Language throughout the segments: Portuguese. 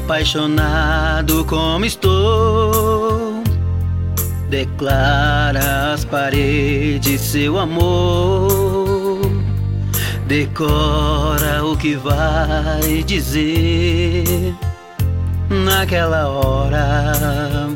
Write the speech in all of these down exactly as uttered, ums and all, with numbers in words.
apaixonado como estou, declara às paredes seu amor, decora o que vai dizer naquela hora.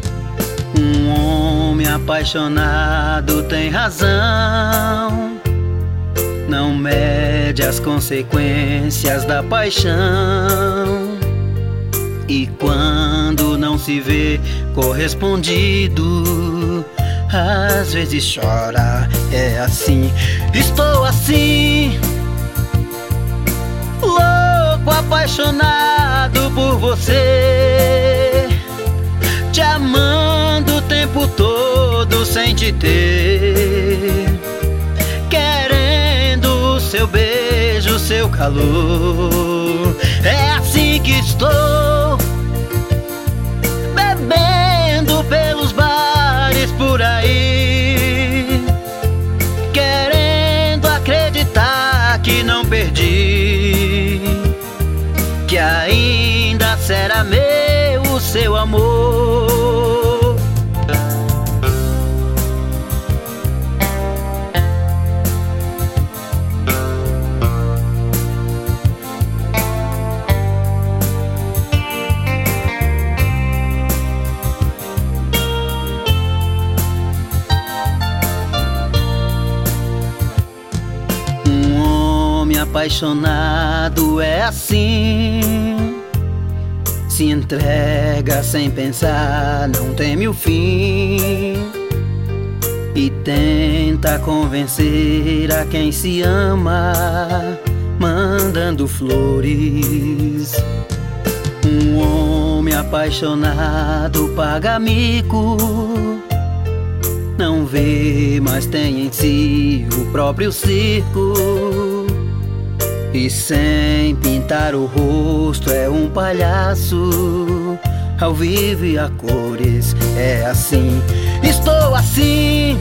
Um homem apaixonado tem razão, não mede as consequências da paixão, e quando não se vê correspondido, às vezes chora. É assim, estou assim, louco, apaixonado por você, te amando o tempo todo sem te ter, querendo o seu beijo, seu calor. É assim que estou, bebendo pelos bares por aí, querendo acreditar que não perdi, que ainda será meu o seu amor. Apaixonado é assim, se entrega sem pensar, não teme o fim, e tenta convencer a quem se ama, mandando flores. Um homem apaixonado paga mico, não vê, mas tem em si o próprio circo, e sem pintar o rosto é um palhaço, ao vivo e a cores. É assim, estou assim,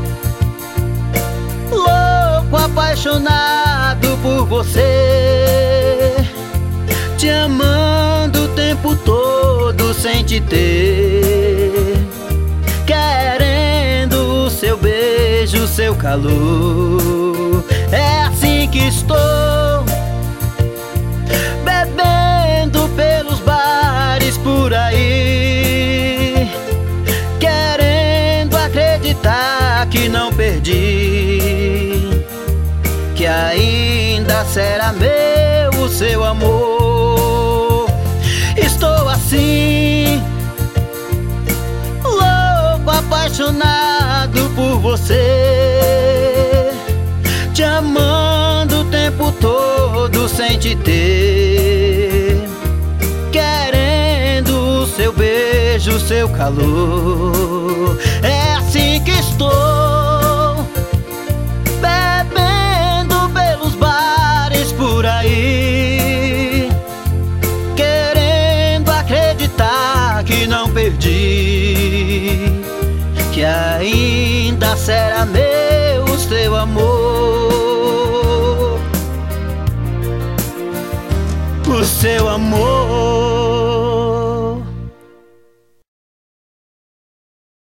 louco, apaixonado por você, te amando o tempo todo sem te ter, querendo o seu beijo, seu calor. É assim que estou, bebendo pelos bares por aí, querendo acreditar que não perdi, que ainda será meu o seu amor. Estou assim, louco, apaixonado por você, te amando o tempo todo sem te ter, querendo o seu beijo, seu calor. É assim que estou, bebendo pelos bares por aí, querendo acreditar que não perdi, que ainda será meu o seu amor, o seu amor.